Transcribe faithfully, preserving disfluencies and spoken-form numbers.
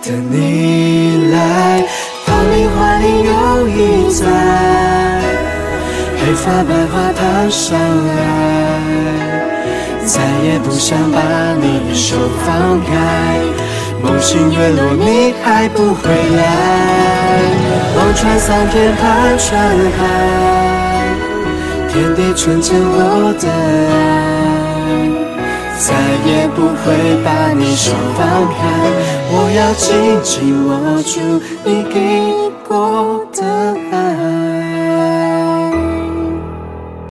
等你来，桃李花里又一载，黑发白花烫上来，再也不想把你的手放开，梦醒月落你还不回来，望穿桑田盼穿海，天地纯真我的爱，再也不会把你手放开，我要紧紧握住你给过的